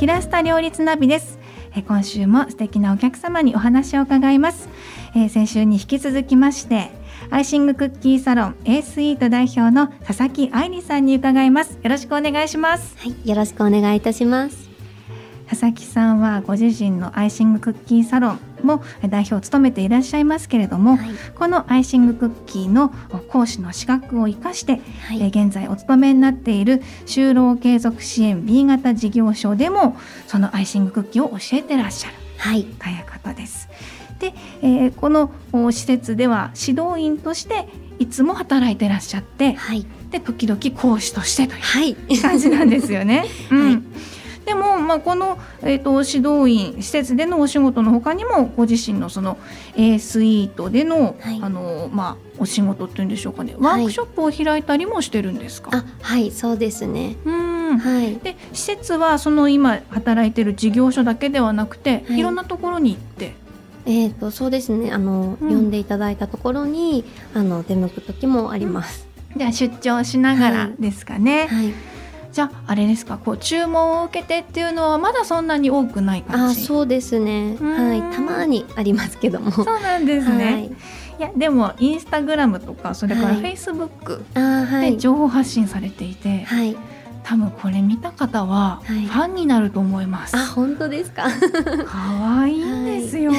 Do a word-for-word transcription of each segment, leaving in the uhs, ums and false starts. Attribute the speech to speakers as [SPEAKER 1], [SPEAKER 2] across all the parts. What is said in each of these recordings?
[SPEAKER 1] キラスタ両立ナビです。えー、今週も素敵なお客様にお話を伺います。えー、先週に引き続きましてアイシングクッキーサロン A スイート代表の佐々木愛理さんに伺います。よろしくお願いします。
[SPEAKER 2] はい、よろしくお願いいたします。
[SPEAKER 1] 佐々木さんはご自身のアイシングクッキーサロンも代表を務めていらっしゃいますけれども、はい、このアイシングクッキーの講師の資格を生かして、はい、現在お勤めになっている就労継続支援 ビー 型事業所でもそのアイシングクッキーを教えてらっしゃる、はい、ということです。で、えー、この施設では指導員としていつも働いてらっしゃって、はい、で時々講師としてという感じなんですよね。うん、はい、でも、まあ、この、えーと、指導員施設でのお仕事の他にもご自身のその A スイートでの、はい、あのまあ、お仕事っていうんでしょうかね、ワークショップを開いたりもしてるんですか？
[SPEAKER 2] はい、あ、はい、そうですね。うん、
[SPEAKER 1] はい、で施設はその今働いてる事業所だけではなくて、はい、いろんなところに行って
[SPEAKER 2] えー、とそうですね、あの、うん、呼んでいただいたところにあの出向く時もあります。
[SPEAKER 1] うん、じゃあ出張しながらですかね。
[SPEAKER 2] はいはい、
[SPEAKER 1] じゃああれですか、こう注文を受けてっていうのはまだそんなに多くない感じ？
[SPEAKER 2] あ、そうですね、はい、たまにありますけども。
[SPEAKER 1] そうなんですね。はい、いやでもインスタグラムとかそれからフェイスブックで情報発信されていて、はい、多分これ見た方はファンになると思います。
[SPEAKER 2] はい、あ、本当ですか？
[SPEAKER 1] 可愛いんですよ。はい、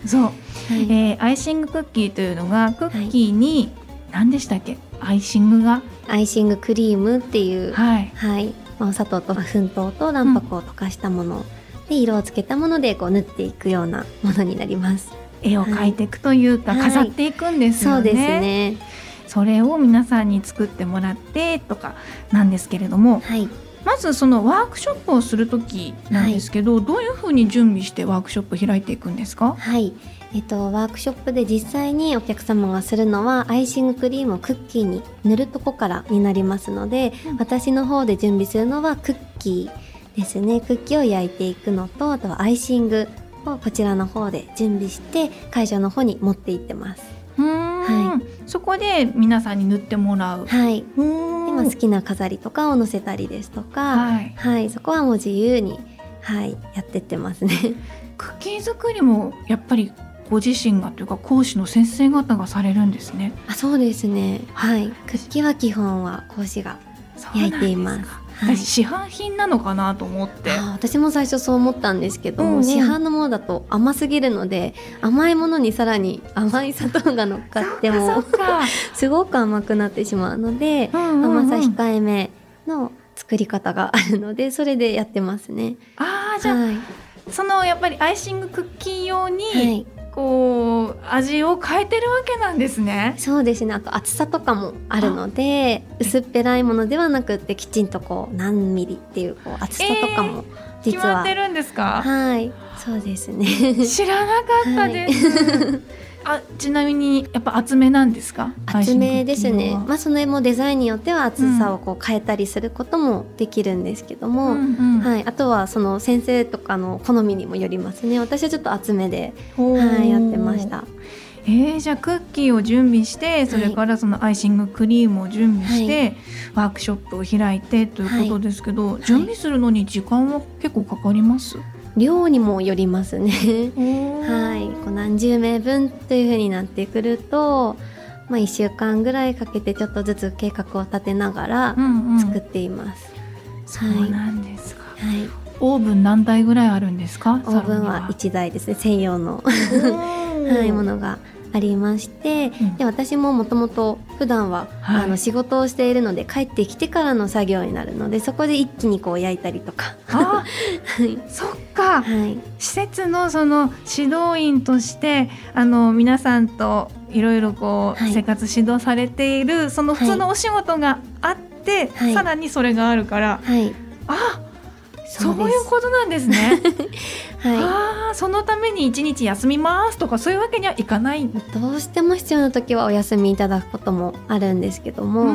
[SPEAKER 1] そう、はい、えー、アイシングクッキーというのがクッキーに、はい、何でしたっけ、アイシングが
[SPEAKER 2] アイシングクリームっていう、はいはい、まあ、お砂糖と粉糖と卵白を溶かしたもの、うん、で色をつけたものでこう縫っていくようなものになります。
[SPEAKER 1] 絵を描いていくというか、はい、飾っていくんですよね。はい、そうですね。それを皆さんに作ってもらってとかなんですけれども、はい、まずそのワークショップをするときなんですけど、はい、どういうふうに準備してワークショップ開いていくんですか？
[SPEAKER 2] はい、えっと、ワークショップで実際にお客様がするのはアイシングクリームをクッキーに塗るとこからになりますので、うん、私の方で準備するのはクッキーですね。クッキーを焼いていくのと、あとはアイシングをこちらの方で準備して会場の方に持って行ってます。
[SPEAKER 1] うーん、はい、そこで皆さんに塗ってもらう。
[SPEAKER 2] はい、今好きな飾りとかを載せたりですとか、はいはい、そこはもう自由に、はい、やってってますね。
[SPEAKER 1] クッキー作りもやっぱりご自身がというか講師の先生方がされるんですね。
[SPEAKER 2] あ、そうですね、はい、クッキーは基本は講師が焼いています。
[SPEAKER 1] はい、市販品なのかなと思って。
[SPEAKER 2] あ、私も最初そう思ったんですけど、うんうん、市販のものだと甘すぎるので、甘いものにさらに甘い砂糖が乗っかってもすごく甘くなってしまうので、うんうんうん、甘さ控えめの作り方があるので、それでやってますね。
[SPEAKER 1] あ、じゃあ、はい、そのやっぱりアイシングクッキー用に、はい、こう味を変えてるわけなんですね。
[SPEAKER 2] そうですね。あと厚さとかもあるので、薄っぺらいものではなくってきちんとこう何ミリっていう、こう厚さとかも実は、えー、決ま
[SPEAKER 1] ってるんですか？
[SPEAKER 2] はい、そうですね。
[SPEAKER 1] 知らなかったです。はい、あ、ちなみにやっぱ厚めなんですか？
[SPEAKER 2] 厚めですね。まあ、そのもデザインによっては厚さをこう変えたりすることもできるんですけども、うんうん、はい、あとはその先生とかの好みにもよりますね。私はちょっと厚めで、はい、やってました。
[SPEAKER 1] えー、じゃあクッキーを準備して、それからそのアイシングクリームを準備して、はい、ワークショップを開いてということですけど、はい、準備するのに時間は結構かかります？
[SPEAKER 2] 量にもよりますね。はい、こう何十名分という風になってくると、まあ、いっしゅうかんぐらいかけてちょっとずつ計画を立てながら作っています。
[SPEAKER 1] うんうん、そうなんですか。はい、オーブン何台ぐらいあるんですか？
[SPEAKER 2] オーブンはいちだいですね。専用のはい、ものがありまして、うん、で私ももともと普段は、はい、あの仕事をしているので帰ってきてからの作業になるので、そこで一気にこう焼いたりとか。
[SPEAKER 1] あ、はい、そっか、はい、施設のその指導員としてあの皆さんといろいろこう、はい、生活指導されているその普通のお仕事があって、はい、さらにそれがあるから、はい、あ、そういうことなんですね。はい、あ、そのために一日休みますとかそういうわけにはいかない。
[SPEAKER 2] どうしても必要な時はお休みいただくこともあるんですけども、うんうんうん、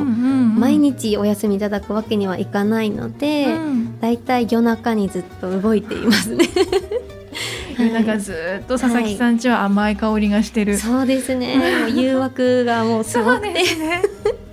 [SPEAKER 2] 毎日お休みいただくわけにはいかないので、うん、だいたい夜中にずっと動いていますね。
[SPEAKER 1] なんかずっと佐々木さん家は甘い香りがしてる。
[SPEAKER 2] はい、そうですね。もう誘惑がもうすごくて。
[SPEAKER 1] そうですね。そう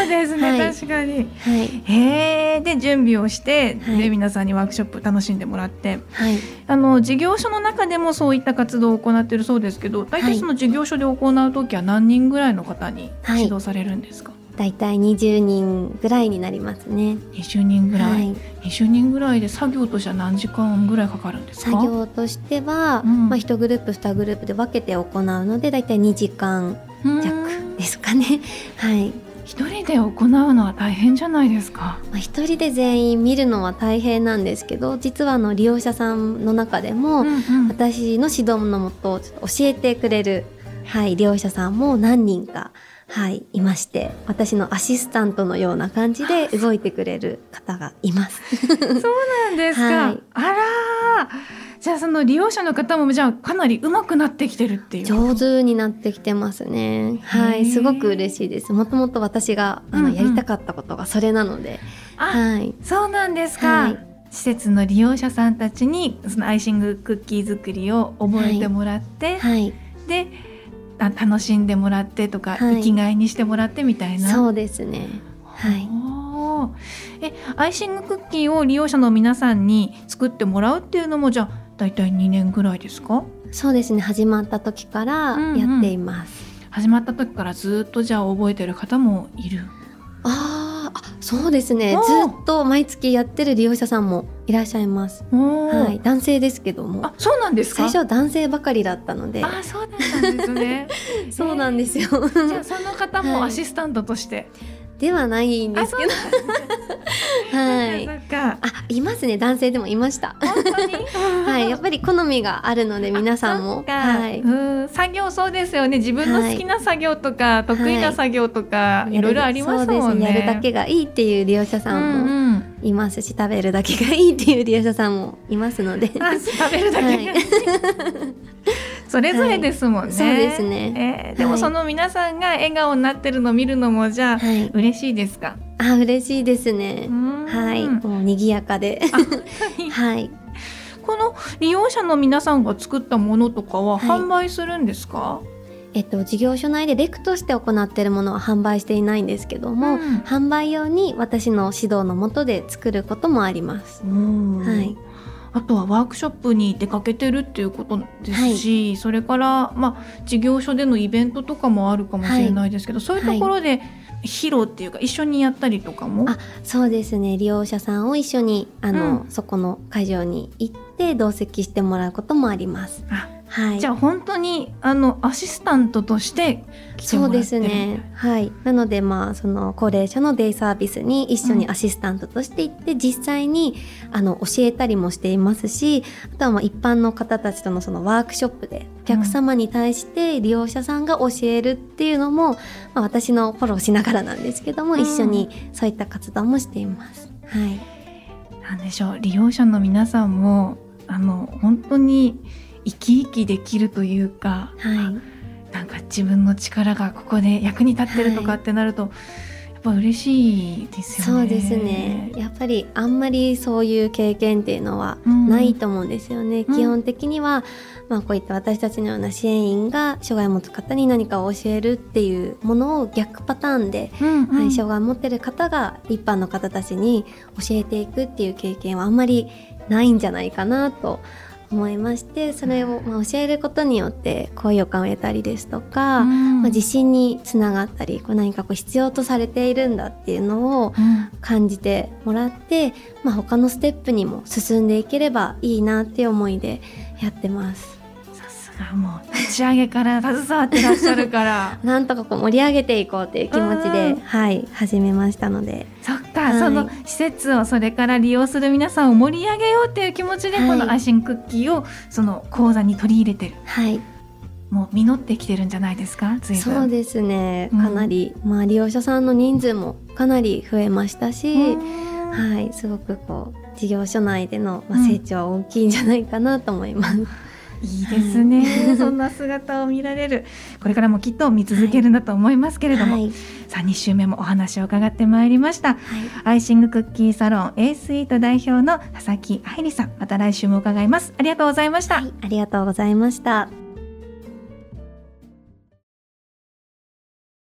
[SPEAKER 1] ですね、
[SPEAKER 2] はい、
[SPEAKER 1] 確かに、
[SPEAKER 2] はい、
[SPEAKER 1] へー。で準備をして、
[SPEAKER 2] はい、
[SPEAKER 1] で皆さんにワークショップ楽しんでもらって、
[SPEAKER 2] はい、
[SPEAKER 1] あの事業所の中でもそういった活動を行っているそうですけど、大体その事業所で行うときは何人ぐらいの方に指導されるんですか？
[SPEAKER 2] だいたいにじゅうにんぐらいになりますね。
[SPEAKER 1] にじゅうにんぐらい、はい、にじゅうにんぐらいで作業としては何時間ぐらいかかるんですか？
[SPEAKER 2] 作業としては、うん、まあ、いちグループにグループで分けて行うのでだいたいにじかん弱ですかね。はい、
[SPEAKER 1] 一人で行うのは大変じゃないですか？
[SPEAKER 2] まあ、一人で全員見るのは大変なんですけど、実はあの利用者さんの中でも、うんうん、私の指導のもと教えてくれる、はい、利用者さんも何人か、はい、いまして、私のアシスタントのような感じで動いてくれる方がいます
[SPEAKER 1] そうなんですか、はい、あらじゃあその利用者の方もじゃあかなり上手くなってきてるっていう、
[SPEAKER 2] 上手になってきてますね。はい、すごく嬉しいです。もともと私があの、うんうん、やりたかったことがそれなので、
[SPEAKER 1] はい、そうなんですか、はい、施設の利用者さんたちにそのアイシングクッキー作りを覚えてもらって、はいはい、で楽しんでもらってとか、はい、生きがいにしてもらってみたいな。
[SPEAKER 2] そうですね、はい、
[SPEAKER 1] えアイシングクッキーを利用者の皆さんに作ってもらうっていうのもじゃあだいたいにねんぐらいですか？
[SPEAKER 2] そうですね、始まった時からやっています、
[SPEAKER 1] うんうん、始まった時からずっとじゃあ覚えてる方もいる？
[SPEAKER 2] ああ、そうですね、ずっと毎月やってる利用者さんもいらっしゃいます、はい、男性ですけども。
[SPEAKER 1] あ、そうなんですか？
[SPEAKER 2] 最初は男性ばかりだったので。
[SPEAKER 1] あ、そうだったんですね
[SPEAKER 2] そうなんですよ
[SPEAKER 1] じゃあその方もアシスタントとして、はい、
[SPEAKER 2] ではないんですけどはい、
[SPEAKER 1] そっか、
[SPEAKER 2] あ、いますね、男性でもいました。
[SPEAKER 1] 本当に
[SPEAKER 2] はい、やっぱり好みがあるので皆さんも、はい、
[SPEAKER 1] うん、作業そうですよね。自分の好きな作業とか、はい、得意な作業とか、はい、いろいろありますもんね。
[SPEAKER 2] やるだけがいいっていう利用者さんもいますし、うんうん、食べるだけがいいっていう利用者さんもいますので
[SPEAKER 1] あ、食べるだけがいい、はいそれぞれですもんね、はい、
[SPEAKER 2] そうですね、
[SPEAKER 1] えー、でもその皆さんが笑顔になってるのを見るのもじゃあ、はい、嬉しいですか？
[SPEAKER 2] あ、嬉しいですね。はい、もう賑やかではい、
[SPEAKER 1] この利用者の皆さんが作ったものとかは販売するんですか？はい、
[SPEAKER 2] えっと、事業所内でレクとして行っているものは販売していないんですけども、うん、販売用に私の指導の下で作ることもあります。はい、
[SPEAKER 1] あとはワークショップに出かけてるっていうことですし、はい、それから、まあ、事業所でのイベントとかもあるかもしれないですけど、はい、そういうところで披露っていうか一緒にやったりとかも。
[SPEAKER 2] あ、そうですね、利用者さんを一緒にあの、うん、そこの会場に行って同席してもらうこともあります。
[SPEAKER 1] あ、はい、じゃあ本当にあのアシスタントとして来てもらってる。
[SPEAKER 2] そうですね、はい、なので、まあ、その高齢者のデイサービスに一緒にアシスタントとして行って、うん、実際にあの教えたりもしていますし、あとはまあ一般の方たちとのそのワークショップでお客様に対して利用者さんが教えるっていうのも、まあ、私のフォローしながらなんですけども、うん、一緒にそういった活動もしています。はい、
[SPEAKER 1] なんでしょう、利用者の皆さんもあの本当に生き生きできるというか、はい、なんか自分の力がここで役に立ってるとかってなると、はい、やっぱ嬉しいですよね。
[SPEAKER 2] そうですね、やっぱりあんまりそういう経験っていうのはないと思うんですよね、うん、基本的には、まあ、こういった私たちのような支援員が障害を持つ方に何かを教えるっていうものを逆パターンで、うんうん、はい、障害を持ってる方が一般の方たちに教えていくっていう経験はあんまりないんじゃないかなと思いまして、それをまあ教えることによって高揚感を得たりですとか、うん、まあ、自信につながったり、こう何かこう必要とされているんだっていうのを感じてもらって、うん、まあ、他のステップにも進んでいければいいなっていう思いでやってます。
[SPEAKER 1] さすが、もう立ち上げから携わってらっしゃるから
[SPEAKER 2] なんとかこう盛り上げていこうっていう気持ちで、はい、始めましたので。
[SPEAKER 1] そっか、はい、その施設をそれから利用する皆さんを盛り上げようっていう気持ちで、はい、このアイシングクッキーをその講座に取り入れてる、はい、もう実ってきてるんじゃないですか？随分。
[SPEAKER 2] そうですね、かなり、うん、まあ、利用者さんの人数もかなり増えましたし、はい、すごくこう事業所内での、まあ、成長は大きいんじゃないかなと思います、うん、
[SPEAKER 1] いいですねそんな姿を見られる、これからもきっと見続けるんだと思いますけれども、はい、さあに週目もお話を伺ってまいりました、はい、アイシングクッキーサロン A スイート代表の佐々木愛理さん、また来週も伺います。ありがとうございました。
[SPEAKER 2] はい、ありがとうございました。